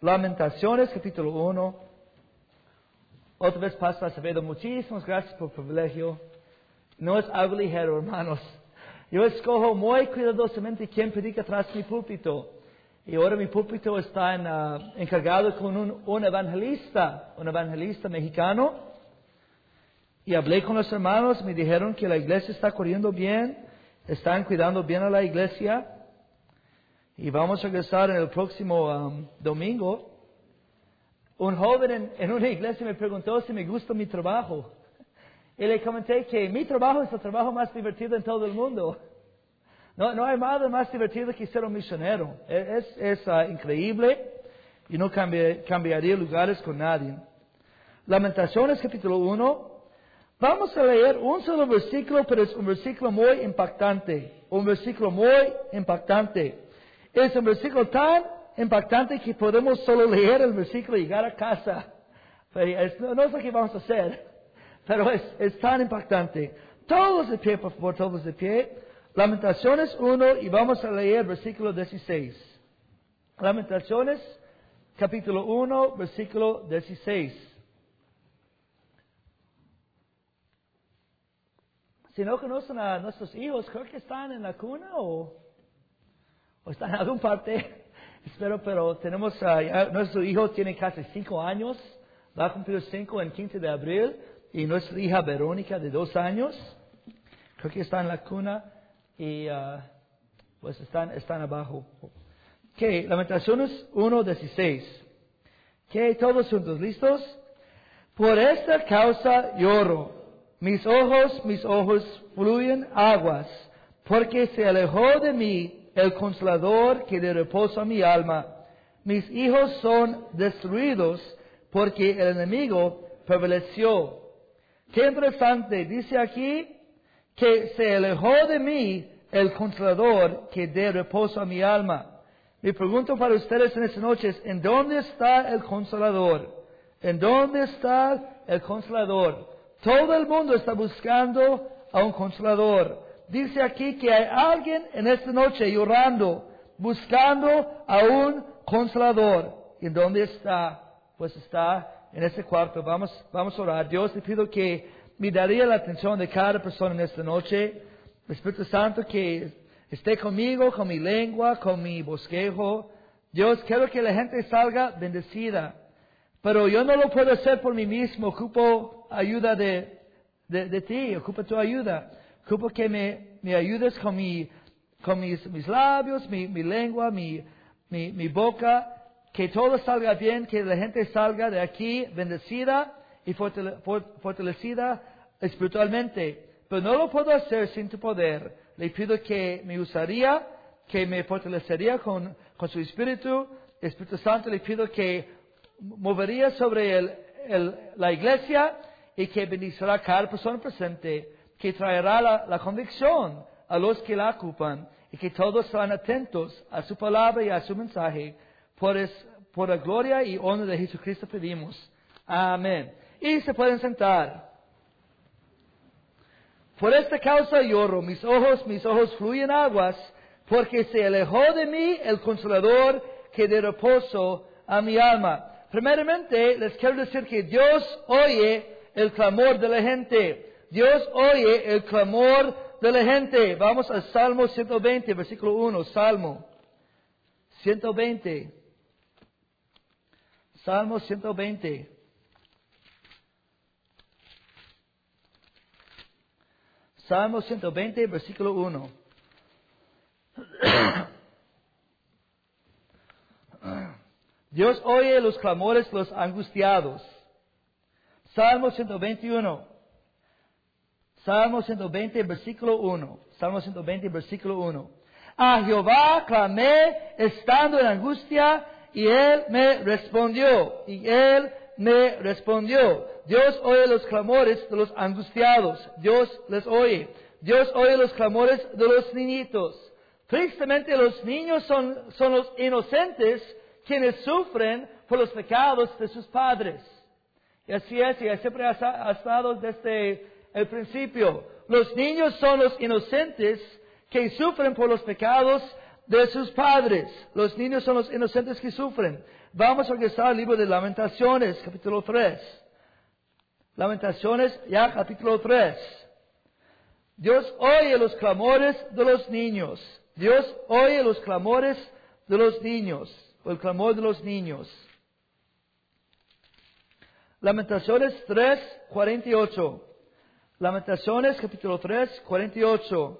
Lamentaciones, capítulo 1. Otra vez, Pastor Acevedo, muchísimas gracias por el privilegio. No es algo ligero, hermanos. Yo escojo muy cuidadosamente quién predica tras mi púlpito. Y ahora mi púlpito está encargado con un evangelista mexicano. Y hablé con los hermanos, me dijeron que la iglesia está corriendo bien, están cuidando bien a la iglesia. Y vamos a regresar en el próximo domingo. Un joven en una iglesia me preguntó si me gusta mi trabajo. Y le comenté que mi trabajo es el trabajo más divertido en todo el mundo. No hay nada más divertido que ser un misionero. Es increíble y no cambiaría lugares con nadie. Lamentaciones capítulo 1. Vamos a leer un solo versículo, pero es un versículo muy impactante. Es un versículo tan impactante que podemos solo leer el versículo y llegar a casa. Pero no es lo que vamos a hacer, pero es tan impactante. Todos de pie, por favor, todos de pie. Lamentaciones 1 y vamos a leer versículo 16. Lamentaciones, capítulo 1, versículo 16. Si no conocen a nuestros hijos, creo que están en la cuna o están en alguna parte. Espero, pero tenemos, nuestro hijo tiene casi 5 años. Va a cumplir 5 en 15 de abril. Y nuestra hija Verónica de 2 años. Creo que está en la cuna. Y pues están abajo. ¿Qué? Lamentaciones 1:16. ¿Qué? Todos juntos, ¿listos? Por esta causa lloro. Mis ojos fluyen aguas. Porque se alejó de mí el consolador que de reposo a mi alma. Mis hijos son destruidos porque el enemigo prevaleció. Qué interesante. Dice aquí que se alejó de mí el consolador que dé reposo a mi alma. Mi pregunta para ustedes en esta noche es, ¿en dónde está el consolador? ¿En dónde está el consolador? Todo el mundo está buscando a un consolador. Dice aquí que hay alguien en esta noche llorando, buscando a un consolador. ¿Y en dónde está? Pues está en ese cuarto. Vamos a orar. Dios, te pido que me daría la atención de cada persona en esta noche. Espíritu Santo, que esté conmigo, con mi lengua, con mi bosquejo. Dios, quiero que la gente salga bendecida. Pero yo no lo puedo hacer por mí mismo. Ocupo ayuda de ti. Ocupo tu ayuda. Ocupo que me ayudes con mis labios, mi lengua, mi boca. Que todo salga bien, que la gente salga de aquí bendecida y fortalecida espiritualmente. Pero no lo puedo hacer sin tu poder. Le pido que me usaría, que me fortalecería con su Espíritu. Espíritu Santo, le pido que movería sobre la iglesia y que bendecirá a cada persona presente, que traerá la convicción a los que la ocupan y que todos serán atentos a su palabra y a su mensaje. Por la gloria y honra de Jesucristo pedimos. Amén. Y se pueden sentar. Por esta causa lloro, mis ojos fluyen aguas, porque se alejó de mí el consolador que de reposo a mi alma. Primeramente, les quiero decir que Dios oye el clamor de la gente. Dios oye el clamor de la gente. Vamos al Salmo 120, versículo 1. Salmo 120. Salmo 120. Salmo 120, versículo 1. Dios oye los clamores de los angustiados. Salmo 121. Salmo 120, versículo 1. Salmo 120, versículo 1. A Jehová clamé estando en angustia y Él me respondió. Dios oye los clamores de los angustiados. Dios les oye. Dios oye los clamores de los niñitos. Tristemente los niños son los inocentes quienes sufren por los pecados de sus padres. Y así es, y siempre ha estado desde el principio. Los niños son los inocentes que sufren por los pecados de sus padres. Los niños son los inocentes que sufren. Vamos a regresar al libro de Lamentaciones, capítulo 3. Lamentaciones, ya capítulo 3. Dios oye los clamores de los niños. Dios oye los clamores de los niños. O el clamor de los niños. Lamentaciones 3, 48. Lamentaciones capítulo 3, 48.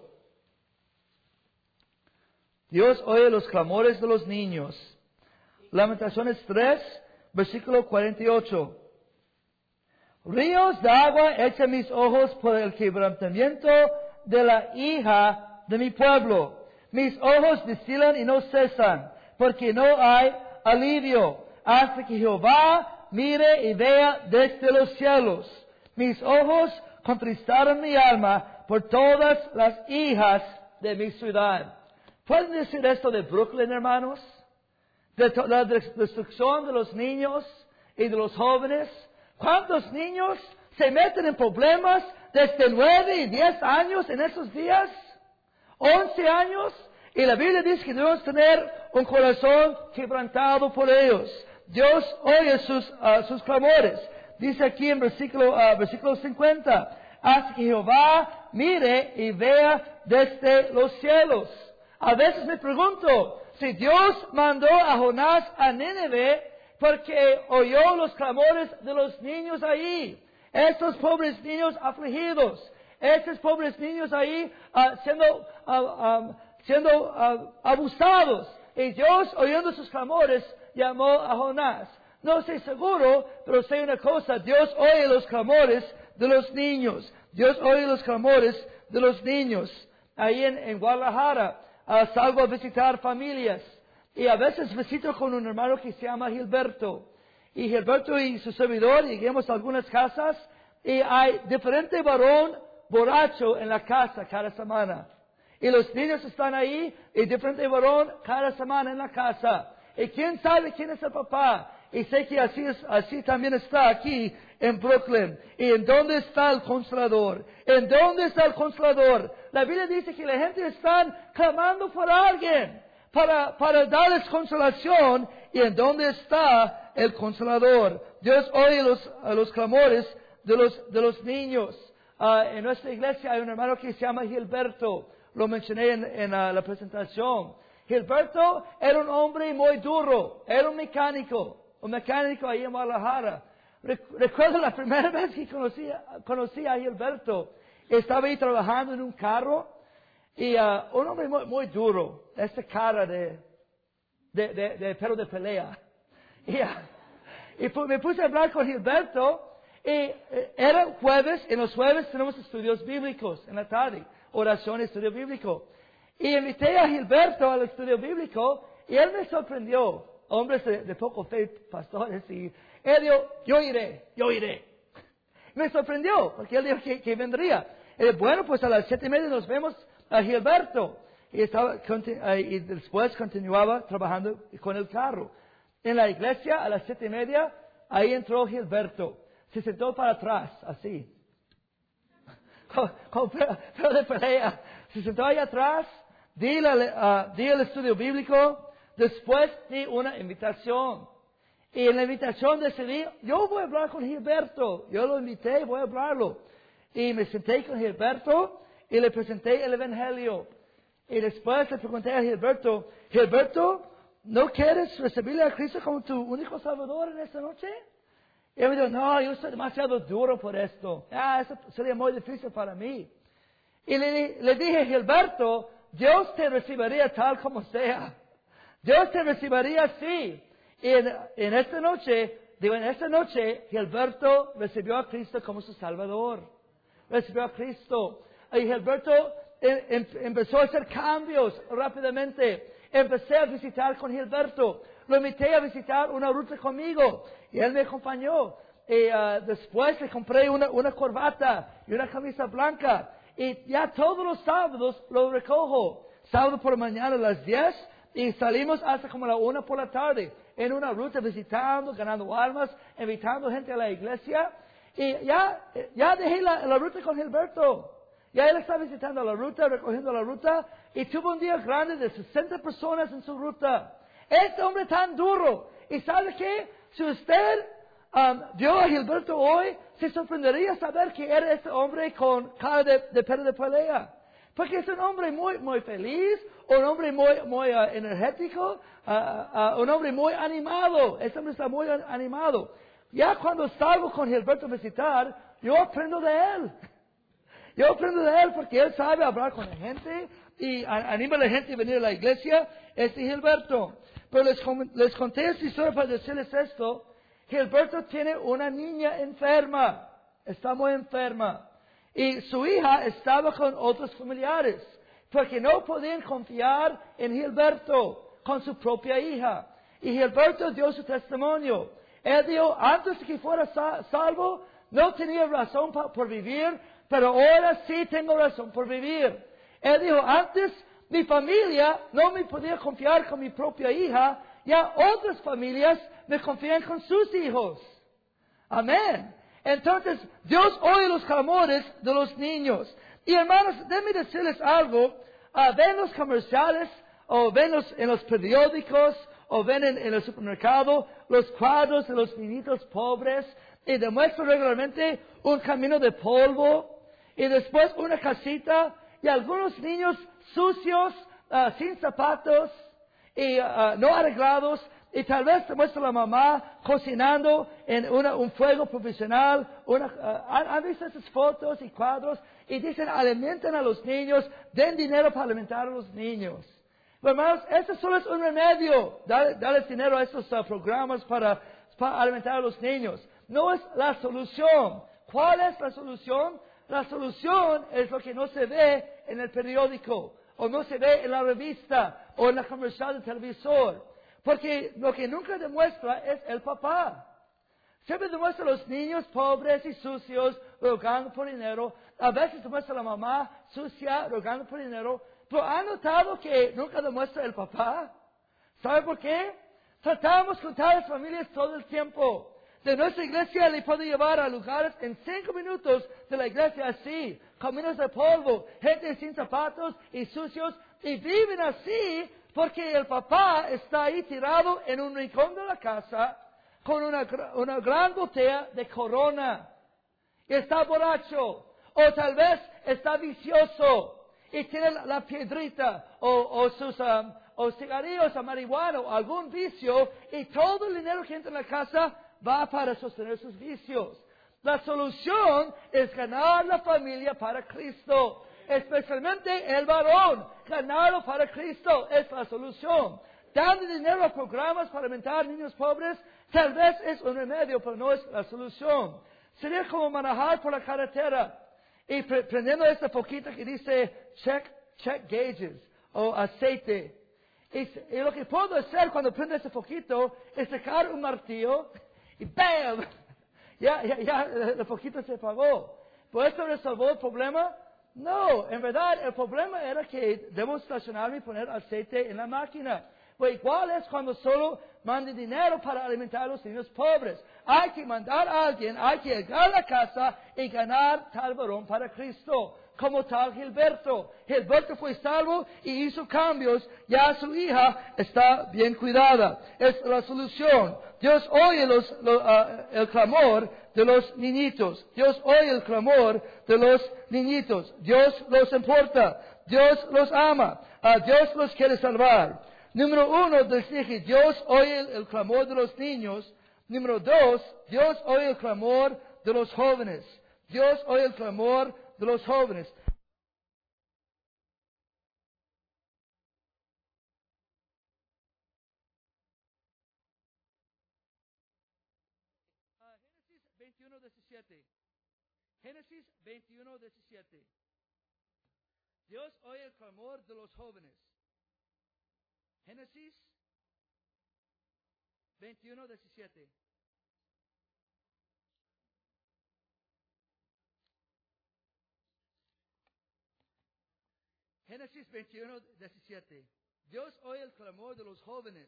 Dios oye los clamores de los niños. Lamentaciones 3, versículo 48. Ríos de agua echan mis ojos por el quebrantamiento de la hija de mi pueblo. Mis ojos destilan y no cesan, porque no hay alivio, hasta que Jehová mire y vea desde los cielos. Mis ojos contristaron mi alma por todas las hijas de mi ciudad. ¿Pueden decir esto de Brooklyn, hermanos? De la destrucción de los niños y de los jóvenes. ¿Cuántos niños se meten en problemas desde 9 y 10 años en esos días? 11 años. Y la Biblia dice que debemos tener un corazón quebrantado por ellos. Dios oye sus clamores. Dice aquí en versículo 50. Hasta que Jehová mire y vea desde los cielos. A veces me pregunto, si Dios mandó a Jonás a Nínive, porque oyó los clamores de los niños ahí. Estos pobres niños afligidos. Estos pobres niños ahí siendo abusados. Y Dios, oyendo sus clamores, llamó a Jonás. No estoy seguro, pero sé una cosa. Dios oye los clamores de los niños. Dios oye los clamores de los niños. Ahí en Guadalajara, salgo a visitar familias. Y a veces visito con un hermano que se llama Gilberto. Y Gilberto y su servidor llegamos a algunas casas y hay diferente varón borracho en la casa cada semana. Y los niños están ahí y diferente varón cada semana en la casa. Y quién sabe quién es el papá. Y sé que así también está aquí en Brooklyn. ¿Y en dónde está el Consolador? ¿En dónde está el Consolador? La Biblia dice que la gente está clamando por alguien para darles consolación. ¿Y en dónde está el Consolador? Dios oye los clamores de los niños. En nuestra iglesia hay un hermano que se llama Gilberto. Lo mencioné en la presentación. Gilberto era un hombre muy duro. Era un mecánico ahí en Guadalajara. Recuerdo la primera vez que conocí a Gilberto. Estaba ahí trabajando en un carro y un hombre muy, muy duro. Esta cara de perro de pelea. Y me puse a hablar con Gilberto y era jueves. En los jueves tenemos estudios bíblicos en la tarde. Oración y estudio bíblico. Y invité a Gilberto al estudio bíblico y él me sorprendió. Hombres de poco fe, pastores, y él dijo, yo iré. Me sorprendió, porque él dijo que vendría. Y bueno, pues a las 7:30 nos vemos a Gilberto. Y después continuaba trabajando con el carro. En la iglesia, a las 7:30, ahí entró Gilberto. Se sentó para atrás, así. Con pero de pelea. Se sentó ahí atrás, di el estudio bíblico, después di una invitación. Y en la invitación decidí, yo voy a hablar con Gilberto. Yo lo invité y voy a hablarlo. Y me senté con Gilberto y le presenté el Evangelio. Y después le pregunté a Gilberto, ¿no quieres recibirle a Cristo como tu único Salvador en esta noche? Y él me dijo, no, yo soy demasiado duro por esto. Eso sería muy difícil para mí. Y le dije, Gilberto, Dios te recibiría tal como sea. Dios te recibiría así. Y en esta noche, Gilberto recibió a Cristo como su Salvador. Recibió a Cristo. Y Gilberto empezó a hacer cambios rápidamente. Empecé a visitar con Gilberto. Lo invité a visitar una ruta conmigo. Y él me acompañó. Y después le compré una corbata y una camisa blanca. Y ya todos los sábados lo recojo. Sábado por la mañana a las 10. Y salimos hasta como la 1 por la tarde. En una ruta visitando, ganando almas, invitando gente a la iglesia. Y ya dejé la ruta con Gilberto. Y él estaba visitando la ruta, recogiendo la ruta, y tuvo un día grande de 60 personas en su ruta. Este hombre tan duro. ¿Y sabe qué? Si usted vio a Gilberto hoy, se sorprendería saber que era este hombre con cara de perro de pelea. Porque es un hombre muy feliz, un hombre muy energético, un hombre muy animado. Este hombre está muy animado. Ya cuando salgo con Gilberto a visitar, yo aprendo de él. Yo aprendo de él porque él sabe hablar con la gente y anima a la gente a venir a la iglesia. Este Gilberto. Pero les conté esta historia para decirles esto. Gilberto tiene una niña enferma. Está muy enferma. Y su hija estaba con otros familiares. Porque no podían confiar en Gilberto con su propia hija. Y Gilberto dio su testimonio. Él dijo, antes de que fuera salvo, no tenía razón por vivir, pero ahora sí tengo razón por vivir. Él dijo, antes mi familia no me podía confiar con mi propia hija, ya otras familias me confían con sus hijos. Amén. Entonces, Dios oye los clamores de los niños. Y hermanos, déjenme decirles algo. Ven los comerciales, o ven en los periódicos, o ven en el supermercado, los cuadros de los niñitos pobres, y demuestran regularmente un camino de polvo, y después una casita, y algunos niños sucios, sin zapatos, y no arreglados, y tal vez te muestra la mamá cocinando en un fuego profesional. ¿Han visto esas fotos y cuadros? Y dicen, alimenten a los niños, den dinero para alimentar a los niños. Pero hermanos, eso solo es un remedio. Darles dinero a estos programas para alimentar a los niños. No es la solución. ¿Cuál es la solución? La solución es lo que no se ve en el periódico, o no se ve en la revista, o en la comercial del televisor. Porque lo que nunca demuestra es el papá. Siempre demuestra a los niños pobres y sucios rogando por dinero. A veces demuestra a la mamá sucia rogando por dinero. Pero ¿ha notado que nunca demuestra el papá? ¿Sabe por qué? Tratamos con tales familias todo el tiempo. De nuestra iglesia le puede llevar a lugares en 5 minutos de la iglesia así. Caminos de polvo, gente sin zapatos y sucios. Y viven así porque el papá está ahí tirado en un rincón de la casa con una gran botella de Corona. Y está borracho. O tal vez está vicioso. Y tiene la piedrita. O sus cigarrillos o marihuana o algún vicio. Y todo el dinero que entra en la casa va para sostener sus vicios. La solución es ganar la familia para Cristo. Especialmente el varón. Ganarlo para Cristo es la solución. Dando dinero a programas para alimentar niños pobres, tal vez es un remedio, pero no es la solución. Sería como manejar por la carretera y prendiendo esta foquita que dice check gauges o aceite. Y lo que puedo hacer cuando prendo ese foquito es sacar un martillo y ¡bam! Ya el foquito se apagó. ¿Por eso resolvió el problema? No, en verdad el problema era que debo estacionarme y poner aceite en la máquina. Pues igual es cuando solo mande dinero para alimentar a los niños pobres. Hay que mandar a alguien, hay que llegar a la casa y ganar tal varón para Cristo. Como tal Gilberto. Gilberto fue salvo y hizo cambios. Ya su hija está bien cuidada. Es la solución. Dios oye el clamor de los niñitos. Dios oye el clamor de los niñitos. Dios los importa. Dios los ama. Dios los quiere salvar. Número 1, les dije, Dios oye el clamor de los niños. Número 2, Dios oye el clamor de los jóvenes. Dios oye el clamor de los jóvenes. Génesis 21:17. Génesis 21:17. Dios oye el clamor de los jóvenes. Génesis 21:17. Génesis 21:17. Dios oye el clamor de los jóvenes.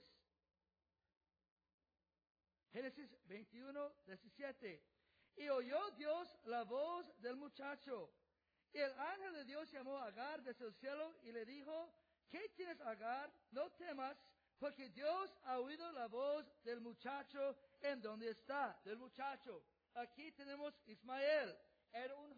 Génesis 21:17. Y oyó Dios la voz del muchacho. Y el ángel de Dios llamó a Agar desde el cielo y le dijo, ¿qué tienes, Agar? No temas, porque Dios ha oído la voz del muchacho en donde está, del muchacho. Aquí tenemos Ismael, era un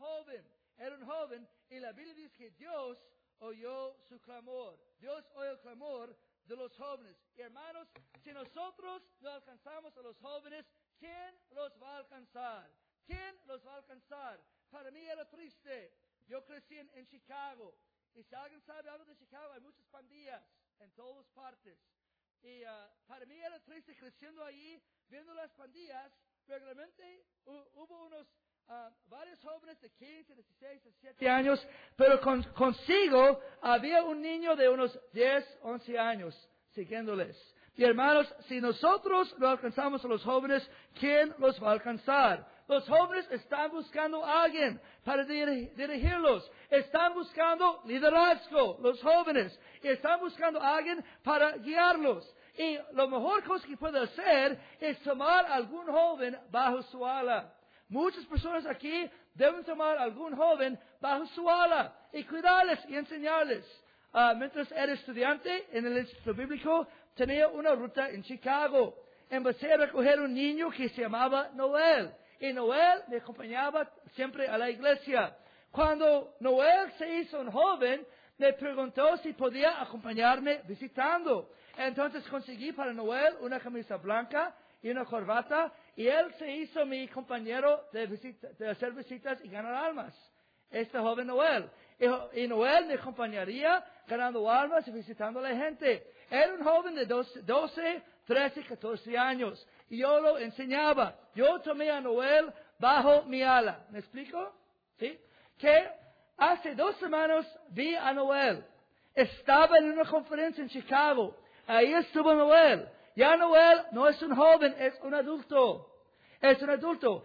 joven, y la Biblia dice que Dios oyó su clamor. Dios oyó el clamor de los jóvenes. Y hermanos, si nosotros no alcanzamos a los jóvenes, ¿quién los va a alcanzar? ¿Quién los va a alcanzar? Para mí era triste. Yo crecí en Chicago. Y si alguien sabe algo de Chicago, hay muchas pandillas en todas partes. Y para mí era triste creciendo allí, viendo las pandillas. Regularmente hubo varios jóvenes de 15, 16, 17 años, pero consigo había un niño de unos 10, 11 años siguiéndoles. Y hermanos, si nosotros no alcanzamos a los jóvenes, ¿quién los va a alcanzar? Los jóvenes están buscando a alguien para dirigirlos. Están buscando liderazgo, los jóvenes. Y están buscando a alguien para guiarlos. Y lo mejor cosa que puede hacer es tomar a algún joven bajo su ala. Muchas personas aquí deben tomar a algún joven bajo su ala y cuidarles y enseñarles. Mientras era estudiante en el Instituto Bíblico, tenía una ruta en Chicago. Empecé a recoger un niño que se llamaba Noel. Y Noel me acompañaba siempre a la iglesia. Cuando Noel se hizo un joven, me preguntó si podía acompañarme visitando. Entonces conseguí para Noel una camisa blanca y una corbata, y él se hizo mi compañero de hacer visitas y ganar almas. Este joven Noel. Y Noel me acompañaría ganando almas y visitando a la gente. Era un joven de 12, 13, 14 años. Y yo lo enseñaba. Yo tomé a Noel bajo mi ala. ¿Me explico? ¿Sí? Que hace 2 semanas vi a Noel. Estaba en una conferencia en Chicago. Ahí estuvo Noel. Ya Noel no es un joven, es un adulto. Es un adulto.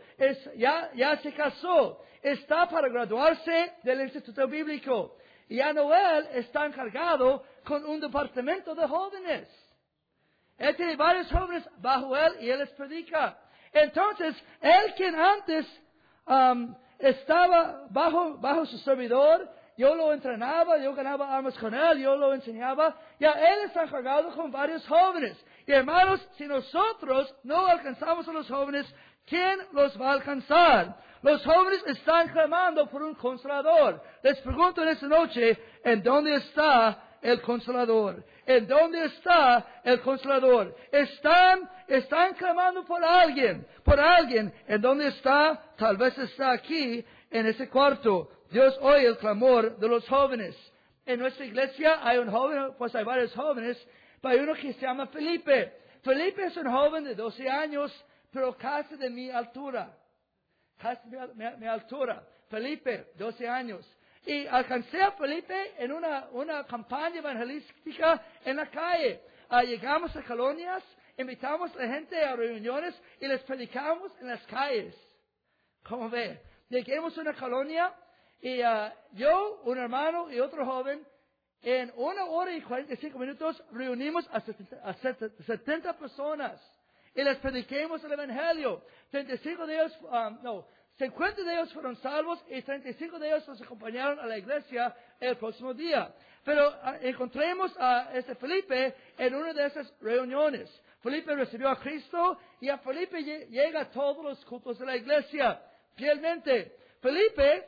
Ya se casó. Está para graduarse del Instituto Bíblico. Y ya Noel está encargado con un departamento de jóvenes. Él tiene varios jóvenes bajo él y él les predica. Entonces, él quien antes estaba bajo su servidor, yo lo entrenaba, yo ganaba almas con él, yo lo enseñaba. Ya él está encargado con varios jóvenes. Y hermanos, si nosotros no alcanzamos a los jóvenes, ¿quién los va a alcanzar? Los jóvenes están clamando por un consolador. Les pregunto en esta noche, ¿en dónde está el consolador? ¿En dónde está el consolador? Están clamando por alguien. ¿En dónde está? Tal vez está aquí, en ese cuarto. Dios oye el clamor de los jóvenes. En nuestra iglesia hay un joven, pues hay varios jóvenes, pero hay uno que se llama Felipe. Felipe es un joven de 12 años, pero casi de mi altura. Casi mi altura. Felipe, 12 años. Y alcancé a Felipe en una campaña evangelística en la calle. Llegamos a colonias, invitamos a la gente a reuniones y les predicamos en las calles. ¿Cómo ve? Llegamos a una colonia y yo, un hermano y otro joven, en 1 hora y 45 minutos reunimos a 70 personas. Y les prediquemos el evangelio. 50 de ellos fueron salvos y 35 de ellos nos acompañaron a la iglesia el próximo día. Pero encontremos a Felipe en una de esas reuniones. Felipe recibió a Cristo y a Felipe llega a todos los cultos de la iglesia fielmente. Felipe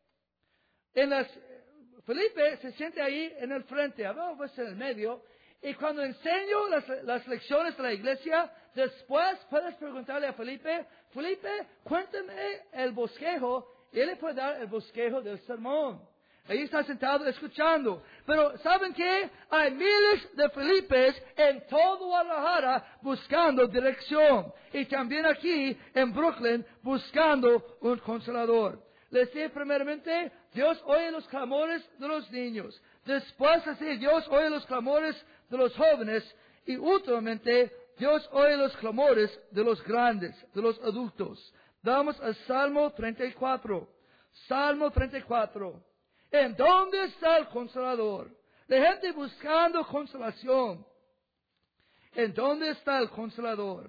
se siente ahí en el frente, a veces en el medio. Y cuando enseño las lecciones de la iglesia, después puedes preguntarle a Felipe, cuéntame el bosquejo, y él le puede dar el bosquejo del sermón. Ahí está sentado escuchando. Pero ¿saben qué? Hay miles de Felipes en todo Guadalajara buscando dirección. Y también aquí en Brooklyn buscando un consolador. Les digo primeramente, Dios oye los clamores de los niños. Después así, Dios oye los clamores de los jóvenes. Y últimamente, Dios oye los clamores de los grandes, de los adultos. Vamos al Salmo 34. Salmo 34. ¿En dónde está el consolador? La gente buscando consolación. ¿En dónde está el consolador?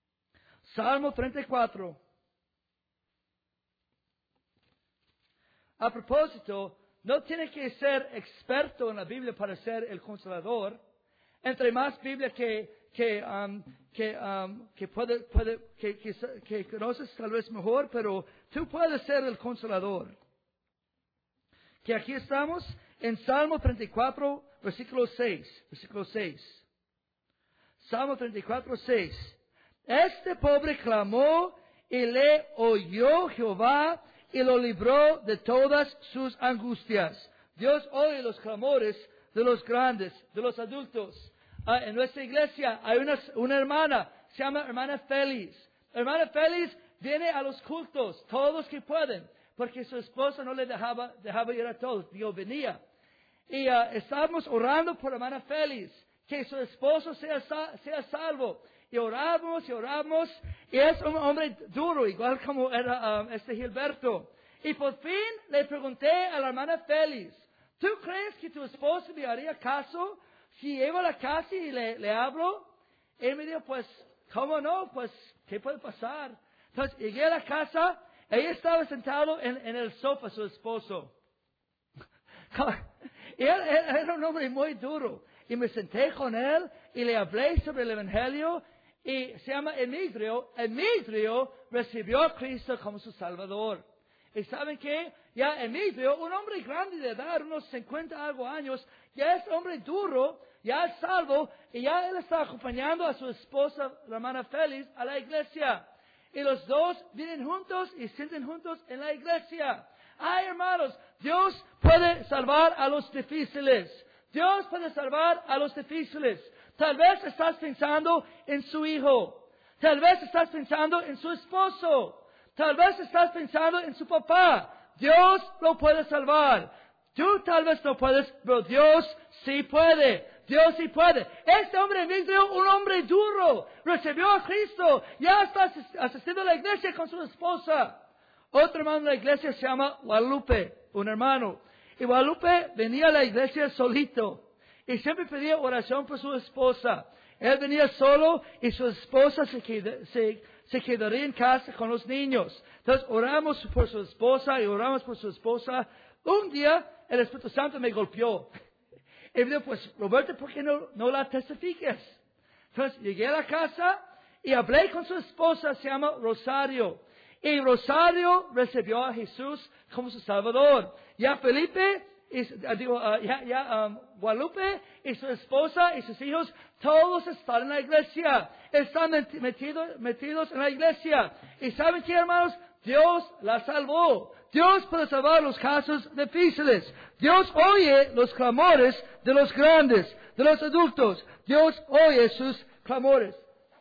Salmo 34. A propósito, no tiene que ser experto en la Biblia para ser el consolador. Entre más Biblia que conoces tal vez mejor, pero tú puedes ser el consolador. Que aquí estamos en Salmo 34, versículo 6. Salmo 34, 6. Este pobre clamó y le oyó Jehová y lo libró de todas sus angustias. Dios oye los clamores de los grandes, de los adultos. En nuestra iglesia hay una hermana, se llama hermana Félix. Hermana Félix viene a los cultos, todos los que pueden, porque su esposo no le dejaba ir a todos, Dios venía. Y estábamos orando por hermana Félix, que su esposo sea salvo. Y oramos, y es un hombre duro, igual como era Gilberto. Y por fin le pregunté a la hermana Félix, ¿tú crees que tu esposo me haría caso si llego a la casa y le hablo? Él me dijo, pues, ¿cómo no? Pues, ¿qué puede pasar? Entonces, llegué a la casa, ella estaba sentado en el sofá, su esposo. Y él era un hombre muy duro. Y me senté con él y le hablé sobre el Evangelio. Y se llama Emigdio. Emigdio recibió a Cristo como su Salvador. Y ¿saben qué? Ya Emigdio, un hombre grande de edad, unos 50 algo años, ya es hombre duro, ya es salvo, y ya él está acompañando a su esposa, la hermana Félix, a la iglesia. Y los dos vienen juntos y sienten juntos en la iglesia. Ay, hermanos, Dios puede salvar a los difíciles. Dios puede salvar a los difíciles. Tal vez estás pensando en su hijo. Tal vez estás pensando en su esposo. Tal vez estás pensando en su papá. Dios lo puede salvar. Tú tal vez no puedes, pero Dios sí puede. Dios sí puede. Este hombre Emigdio, un hombre duro, recibió a Cristo. Ya está asistiendo a la iglesia con su esposa. Otro hermano de la iglesia se llama Guadalupe, un hermano. Y Guadalupe venía a la iglesia solito. Y siempre pedía oración por su esposa. Él venía solo y su esposa se quedaría en casa con los niños. Entonces oramos por su esposa y oramos por su esposa. Un día el Espíritu Santo me golpeó. Y me dijo, pues Roberto, ¿por qué no la testifiques? Entonces llegué a la casa y hablé con su esposa, se llama Rosario. Y Rosario recibió a Jesús como su Salvador. Ya Felipe, Guadalupe y su esposa y sus hijos, todos están en la iglesia. Están metidos en la iglesia. ¿Y saben qué, hermanos? Dios la salvó. Dios puede salvar los casos difíciles. Dios oye los clamores de los grandes, de los adultos. Dios oye sus clamores.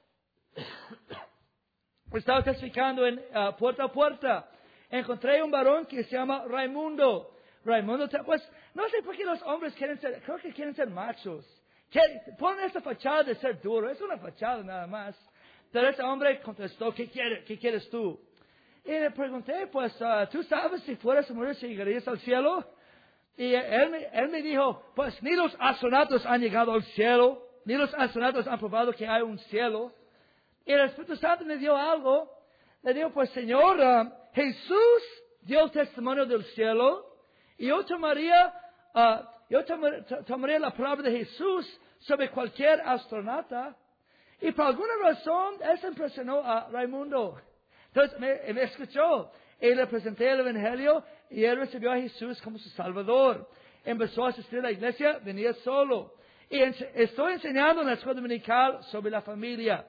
Estaba testificando en puerta a puerta. Encontré un varón que se llama Raimundo. Raimundo, pues, no sé por qué los hombres creo que quieren ser machos. Ponen esta fachada de ser duro. Es una fachada nada más. Pero ese hombre contestó, ¿qué quieres tú? Y le pregunté, pues, ¿tú sabes si fueras a morir si llegarías al cielo? Y él me dijo, pues, ni los astronautas han llegado al cielo. Ni los astronautas han probado que hay un cielo. Y el Espíritu Santo me dio algo. Le digo, pues Señor, Jesús dio testimonio del cielo. Y yo tomaría la palabra de Jesús sobre cualquier astronauta. Y por alguna razón, eso impresionó a Raimundo. Entonces me escuchó. Y le presenté el Evangelio y él recibió a Jesús como su Salvador. Empezó a asistir a la iglesia, venía solo. Y estoy enseñando en la escuela dominical sobre la familia.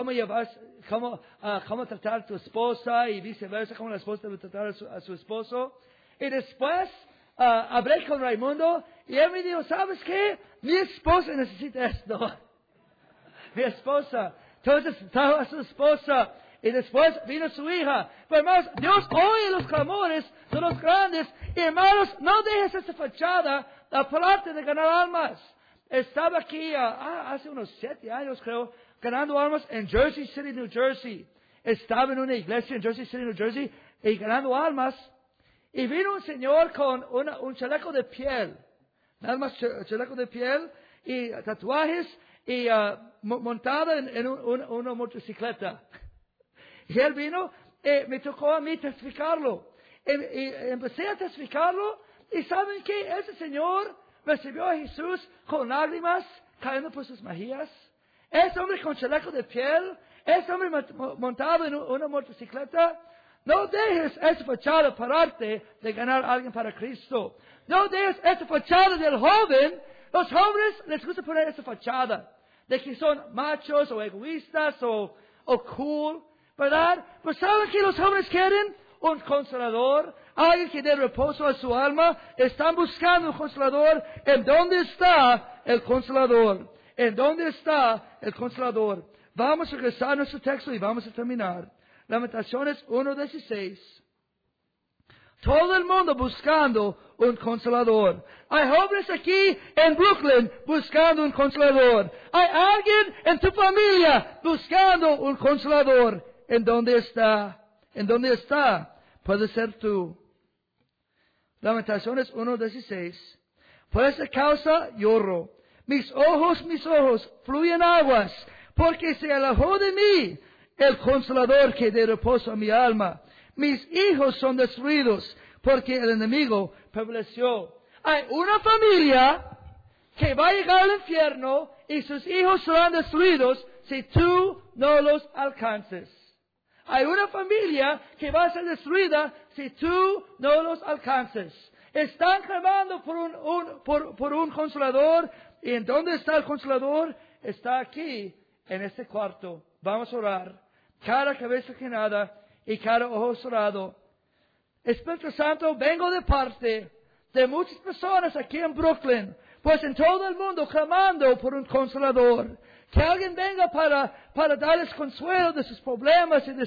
Cómo tratar a tu esposa y viceversa, cómo la esposa debe tratar a su esposo. Y después hablé con Raimundo y él me dijo, ¿sabes qué? Mi esposa necesita esto. Mi esposa. Entonces estaba su esposa y después vino su hija. Pero hermanos, Dios oye los clamores de los grandes. Y hermanos, no dejes esa fachada aparte de ganar almas. Estaba aquí hace unos 7 años, creo, ganando almas en Jersey City, New Jersey. Estaba en una iglesia en Jersey City, New Jersey, y ganando almas. Y vino un señor con un chaleco de piel. Nada más chaleco de piel y tatuajes y montado en una motocicleta. Y él vino y me tocó a mí testificarlo. empecé a testificarlo. ¿Y saben qué? Ese señor recibió a Jesús con lágrimas cayendo por sus mejillas. Ese hombre con chaleco de piel. Ese hombre montado en una motocicleta. No dejes esa fachada pararte de ganar a alguien para Cristo. No dejes esa fachada del joven. Los jóvenes les gusta poner esa fachada de que son machos o egoístas o cool, ¿verdad? Pero ¿saben qué los jóvenes quieren? Un consolador, alguien que dé reposo a su alma. Están buscando un consolador. ¿En dónde está el consolador? ¿En dónde está el consolador? Vamos a regresar a nuestro texto y vamos a terminar. Lamentaciones 1:16. Todo el mundo buscando un consolador. Hay jóvenes aquí en Brooklyn buscando un consolador. Hay alguien en tu familia buscando un consolador. ¿En dónde está? ¿En dónde está? Puede ser tú. Lamentaciones 1:16. Por esa causa lloro. Mis ojos, fluyen aguas, porque se alejó de mí el consolador que dé reposo a mi alma. Mis hijos son destruidos, porque el enemigo prevaleció. Hay una familia que va a llegar al infierno y sus hijos serán destruidos si tú no los alcances. Hay una familia que va a ser destruida si tú no los alcances. Están clamando por un consolador. ¿Y en dónde está el consolador? Está aquí, en este cuarto. Vamos a orar. Cada cabeza inclinada y cada ojo cerrado. Espíritu Santo, vengo de parte de muchas personas aquí en Brooklyn, pues en todo el mundo clamando por un consolador. Que alguien venga para darles consuelo de sus problemas y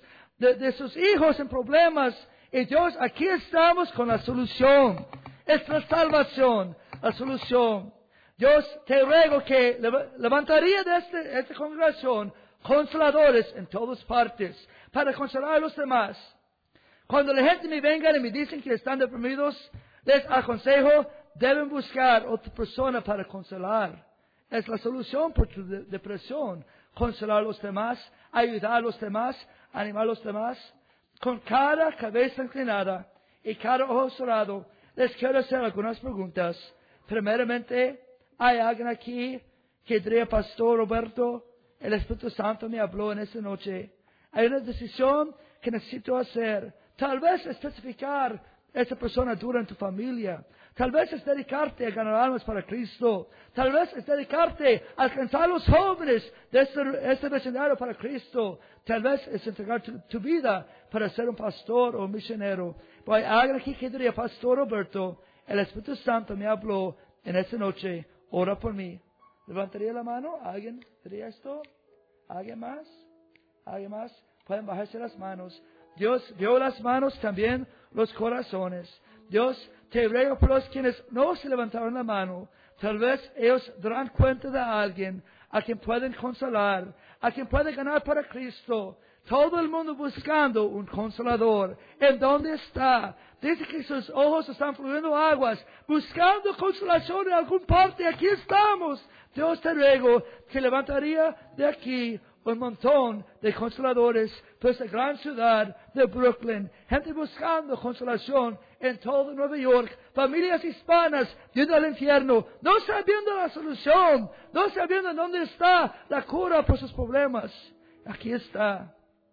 de sus hijos en problemas. Y Dios, aquí estamos con la solución. Es la salvación, la solución. Dios, te ruego que levantaría de esta congregación consoladores en todas partes para consolar a los demás. Cuando la gente me venga y me dicen que están deprimidos, les aconsejo, deben buscar otra persona para consolar. Es la solución por tu depresión. Consolar a los demás, ayudar a los demás, animar a los demás. Con cada cabeza inclinada y cada ojo cerrado, les quiero hacer algunas preguntas. Primeramente, ¿hay alguien aquí que diría, Pastor Roberto, el Espíritu Santo me habló en esta noche? Hay una decisión que necesito hacer. Tal vez es testificar esa persona dura en tu familia. Tal vez es dedicarte a ganar almas para Cristo. Tal vez es dedicarte a alcanzar a los jóvenes de este vecindario para Cristo. Tal vez es entregar tu vida para ser un pastor o un misionero. Pero hay alguien aquí que diría, Pastor Roberto, el Espíritu Santo me habló en esta noche. Ora por mí. ¿Levantaría la mano? ¿Alguien diría esto? ¿Alguien más? ¿Alguien más? Pueden bajarse las manos. Dios vio las manos, también los corazones. Dios, te ruego por los quienes no se levantaron la mano. Tal vez ellos darán cuenta de alguien a quien pueden consolar, a quien pueden ganar para Cristo. Todo el mundo buscando un consolador. ¿En dónde está? Dice que sus ojos están fluyendo aguas, buscando consolación en alguna parte. Aquí estamos. Dios, te ruego que levantaría de aquí un montón de consoladores por esta gran ciudad de Brooklyn. Gente buscando consolación en todo Nueva York. Familias hispanas yendo al infierno, no sabiendo la solución, no sabiendo dónde está la cura por sus problemas. Aquí está.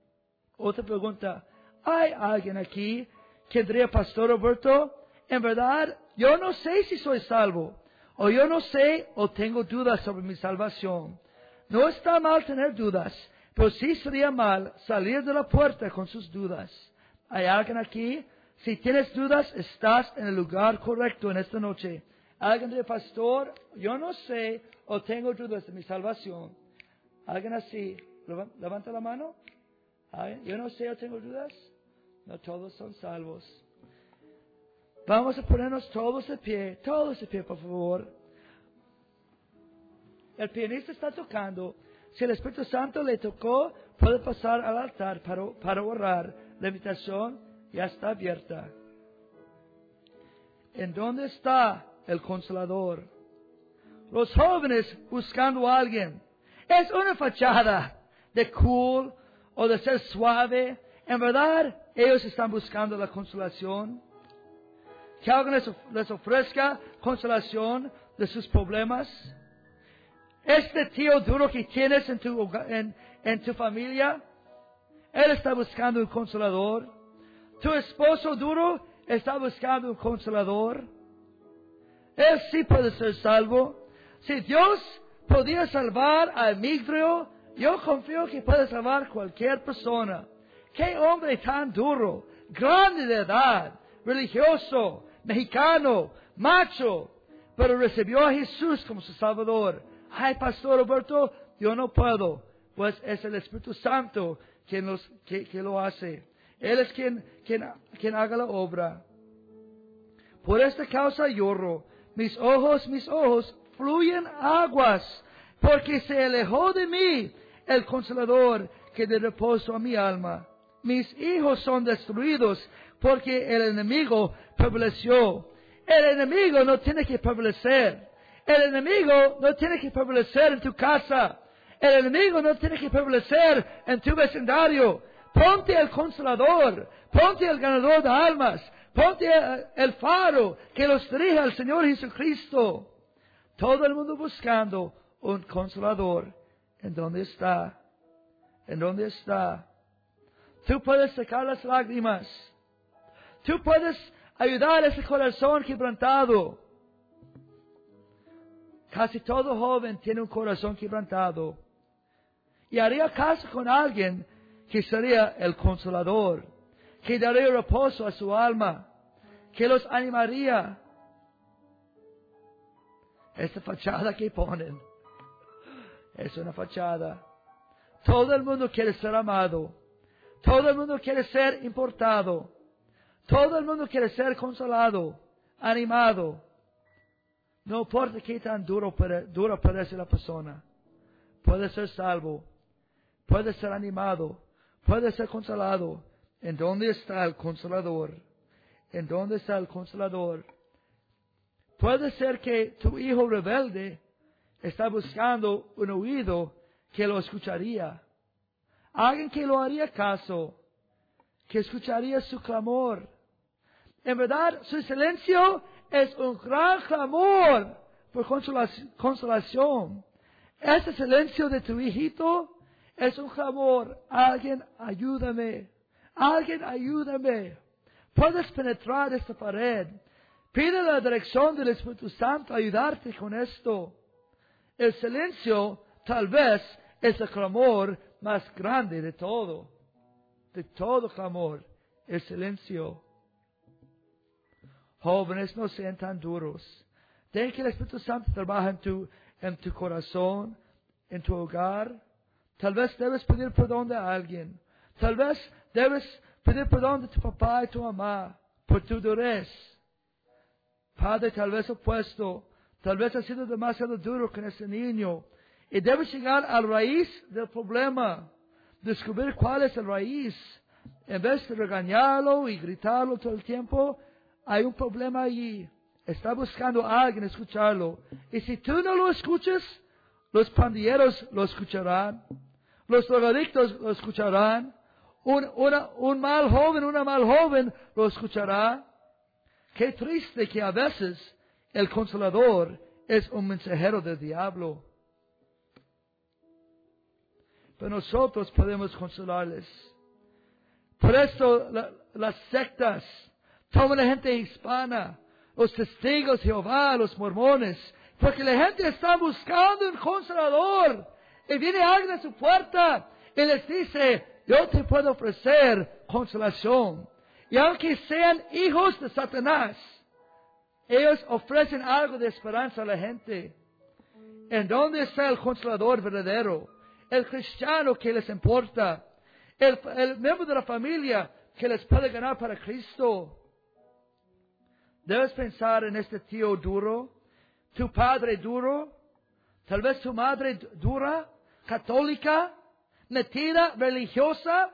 Otra pregunta. ¿Hay alguien aquí que diría, Pastor Roberto, en verdad, yo no sé si soy salvo, o yo no sé, o tengo dudas sobre mi salvación? No está mal tener dudas, pero sí sería mal salir de la puerta con sus dudas. ¿Hay alguien aquí? Si tienes dudas, estás en el lugar correcto en esta noche. Alguien dice, Pastor, yo no sé, o tengo dudas de mi salvación. ¿Alguien así? Levanta la mano. Yo no sé, o tengo dudas. No todos son salvos. Vamos a ponernos todos de pie, por favor. El pianista está tocando. Si el Espíritu Santo le tocó, puede pasar al altar para orar. La invitación ya está abierta. ¿En dónde está el Consolador? Los jóvenes buscando a alguien. Es una fachada de cool o de ser suave. En verdad, ellos están buscando la consolación. Que alguien les ofrezca consolación de sus problemas. Este tío duro que tienes en tu familia, él está buscando un consolador. Tu esposo duro está buscando un consolador. Él sí puede ser salvo. Si Dios podía salvar a Emigdio, yo confío que puede salvar cualquier persona. Qué hombre tan duro, grande de edad, religioso, mexicano, macho, pero recibió a Jesús como su Salvador. Ay, Pastor Roberto, yo no puedo, pues es el Espíritu Santo quien lo hace. Él es quien haga la obra. Por esta causa lloro, mis ojos fluyen aguas, porque se alejó de mí el Consolador que de reposo a mi alma. Mis hijos son destruidos, porque el enemigo prevaleció. El enemigo no tiene que prevalecer. El enemigo no tiene que prevalecer en tu casa. El enemigo no tiene que prevalecer en tu vecindario. Ponte el Consolador. Ponte el ganador de almas. Ponte el faro que los dirige al Señor Jesucristo. Todo el mundo buscando un Consolador. ¿En dónde está? ¿En dónde está? Tú puedes sacar las lágrimas. Tú puedes ayudar a ese corazón quebrantado. Casi todo joven tiene un corazón quebrantado. Y haría caso con alguien que sería el consolador, que daría reposo a su alma, que los animaría. Esta fachada que ponen es una fachada. Todo el mundo quiere ser amado. Todo el mundo quiere ser importado. Todo el mundo quiere ser consolado, animado. No importa qué tan duro parece la persona. Puede ser salvo. Puede ser animado. Puede ser consolado. ¿En dónde está el Consolador? ¿En dónde está el Consolador? Puede ser que tu hijo rebelde está buscando un oído que lo escucharía. Alguien que lo haría caso. Que escucharía su clamor. En verdad, su silencio es un gran clamor por consolación. Ese silencio de tu hijito es un clamor. Alguien ayúdame. Alguien ayúdame. Puedes penetrar esta pared. Pide la dirección del Espíritu Santo a ayudarte con esto. El silencio tal vez es el clamor más grande de todo. De todo clamor. El silencio. Jóvenes, no sean tan duros. Dejen que el Espíritu Santo trabaje en tu corazón, en tu hogar. Tal vez debes pedir perdón de alguien. Tal vez debes pedir perdón de tu papá y tu mamá por tu durez. Padre, tal vez opuesto. Tal vez has sido demasiado duro con ese niño. Y debes llegar a la raíz del problema. Descubrir cuál es la raíz. En vez de regañarlo y gritarlo todo el tiempo, hay un problema allí. Está buscando a alguien escucharlo. Y si tú no lo escuchas, los pandilleros lo escucharán. Los drogadictos lo escucharán. Un mal joven, una mal joven lo escuchará. Qué triste que a veces el Consolador es un mensajero del diablo. Pero nosotros podemos consolarles. Por eso las sectas, toda la gente hispana, los testigos de Jehová, los mormones, porque la gente está buscando un consolador. Y viene alguien a su puerta y les dice, yo te puedo ofrecer consolación. Y aunque sean hijos de Satanás, ellos ofrecen algo de esperanza a la gente. ¿En dónde está el consolador verdadero? El cristiano que les importa. El miembro de la familia que les puede ganar para Cristo. Debes pensar en este tío duro, tu padre duro, tal vez tu madre dura, católica, metida, religiosa.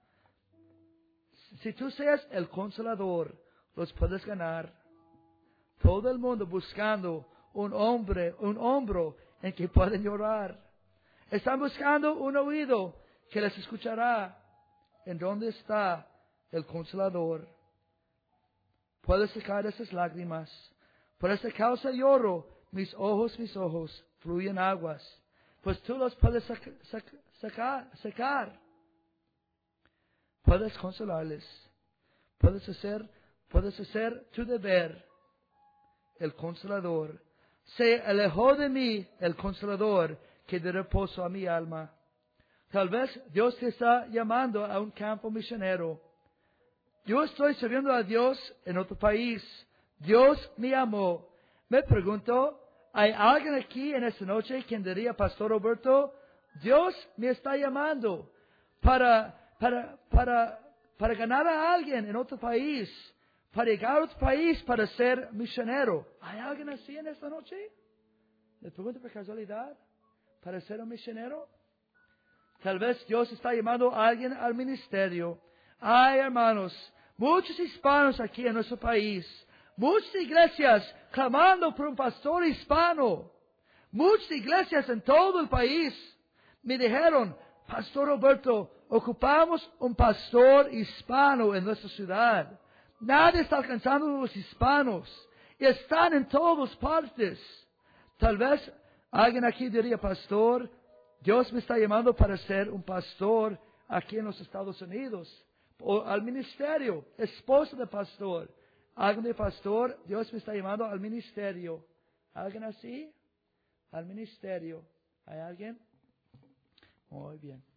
Si tú seas el consolador, los puedes ganar. Todo el mundo buscando un hombro en que pueden llorar. Están buscando un oído que les escuchará. ¿En dónde está el Consolador. Puedes secar esas lágrimas. Por esta causa lloro, mis ojos fluyen aguas. Pues tú los puedes secar. Puedes consolarles. Puedes hacer tu deber. El Consolador. Se alejó de mí el Consolador que de reposo a mi alma. Tal vez Dios te está llamando a un campo misionero. Yo estoy sirviendo a Dios en otro país. Dios me amó. Me pregunto, ¿hay alguien aquí en esta noche quien diría, Pastor Roberto, Dios me está llamando para ganar a alguien en otro país, para llegar a otro país para ser misionero? ¿Hay alguien así en esta noche? Le pregunto por casualidad, ¿para ser un misionero? Tal vez Dios está llamando a alguien al ministerio. Ay, hermanos, muchos hispanos aquí en nuestro país, muchas iglesias clamando por un pastor hispano, muchas iglesias en todo el país me dijeron, Pastor Roberto, ocupamos un pastor hispano en nuestra ciudad. Nadie está alcanzando a los hispanos y están en todas partes. Tal vez alguien aquí diría, Pastor, Dios me está llamando para ser un pastor aquí en los Estados Unidos, o al ministerio, esposo de pastor. Alguien de pastor, Dios me está llamando al ministerio. ¿Alguien así? Al ministerio. ¿Hay alguien? Muy bien.